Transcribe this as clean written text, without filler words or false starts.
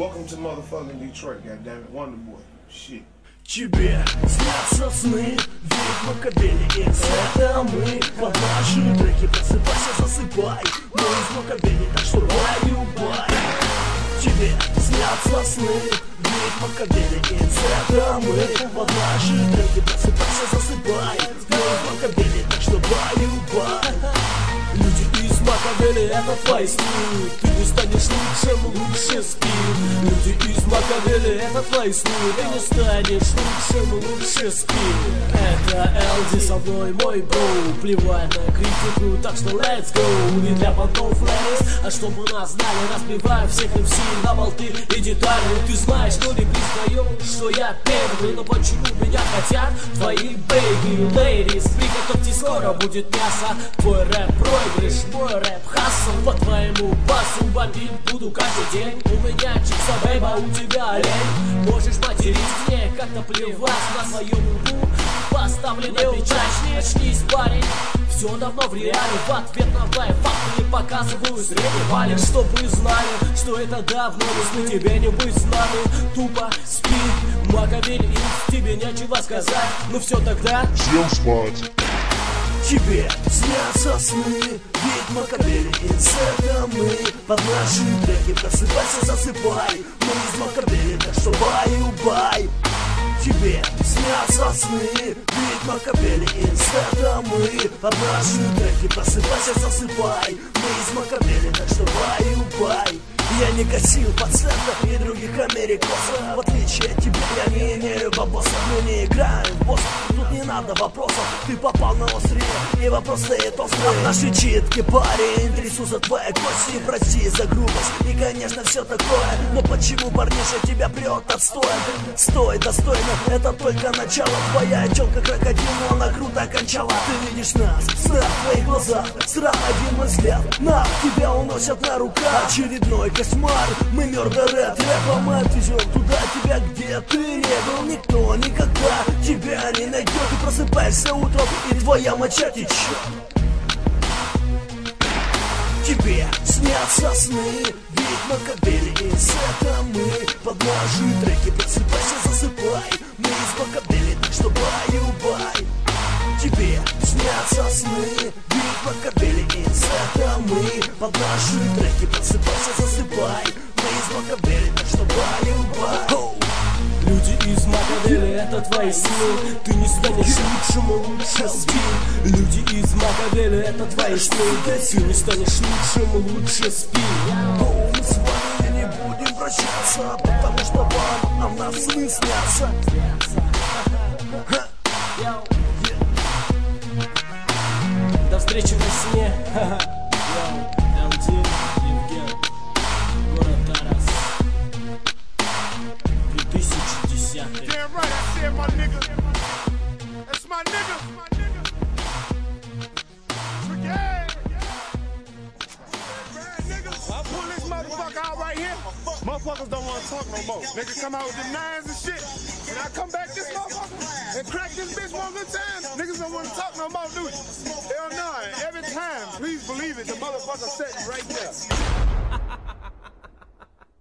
Welcome to motherfucking Detroit, goddammit, Wonder Boy. Shit. Тебе снятся сны, ведь Макабели X это мы. Под наши треки просыпайся, засыпай. Мы из Макабели, так что бай-бай. Тебе снятся сны, ведь Макабели X это мы. Под наши треки просыпайся, засыпай. Мы из Макабели, так что бай-бай. Люди из Макабели это твои сны. Ты не станешь лучшим, лучше спи. Люди из Макабели это твои сны. Ты не станешь лучшим, лучше спи. Это LD со мной, мой бро. Плевать на критику, так что let's go. Не для понтов ladies, а чтобы нас знали. Разбиваем всех MC на болты и детали. Ты знаешь, что не признаю, что я первый. Но почему меня хотят твои baby ladies? Приготовьте, скоро будет мясо. Твой рэп проигрыш, мой рэп хасл. По твоему басу бомбить буду каждый день. У меня чикса бейба, у тебя олень. Можешь материть мне, как-то плевать на своем лбу. Поставлен на печать, очнись, парень. Все давно в реале, в ответ на твои факты показываю средний валик. Чтоб вы знали, что это давно не сны. Тебе не быть с нами, тупо спи. Макабели X, тебе нечего сказать. Ну все тогда, всем спать. Тебе снятся сны, ведь Макабели X это мы. Под наши треки просыпайся, засыпай. Мы из Макабели, так что бай-бай. Тебе снятся сны, ведь Макабели X это мы. Под наши треки просыпайся, засыпай. Мы из Макабели, так что бай-бай. Я не гасил пациентов и других америкосов. В отличие от тебя я не имею бабосов. Мы не играем в босса, тут не надо вопросов. Ты попал на острие, и вопрос стоит острый. Наши читки, парень, трясутся твои кости. Прости за грубость и, конечно, все такое. Но почему, парниша, тебя прет отстоем? Стой достойно, это только начало. Твоя челка крокодил, но она круто кончала. Ты видишь нас, страх в твоих глазах. Страх, один мой взгляд, на тебя уносят на руках. Очередной кошмар, мы мёрдеры от рэпа. Мы отвезем туда тебя, где ты не был. Никто никогда тебя не найдет. Ты просыпаешься утром, и твоя моча течет. Тебе снятся сны, ведь Макабели X это мы. Под наши треки просыпайся, засыпай. Мы из Макабели, так что бай-бай. Тебе снятся сны, ведь Макабели X это мы. Под наши треки просыпайся, засыпай. Мы из Макабели, так что бай-бай. Люди из Макабели это твои сны. Ты не станешь лучшим, лучше спи. Люди из Макабели это твои сны. Ты не станешь лучшим, лучше спи. Мы с вами не будем прощаться, потому что вам нас сны снятся. До встречи во сне. LD, Евген, город Тарас, 2010. Damn right, I said my nigga. That's my nigga. Yeah. I pull this motherfucker out right here. Motherfuckers don't want to talk no more. Nigga come out with the nines and shit. And I come back this motherfucker and crack this bitch one good time. Niggas don't want to talk no more, do you? Hell no. Every time, please believe it, the motherfucker sitting right there.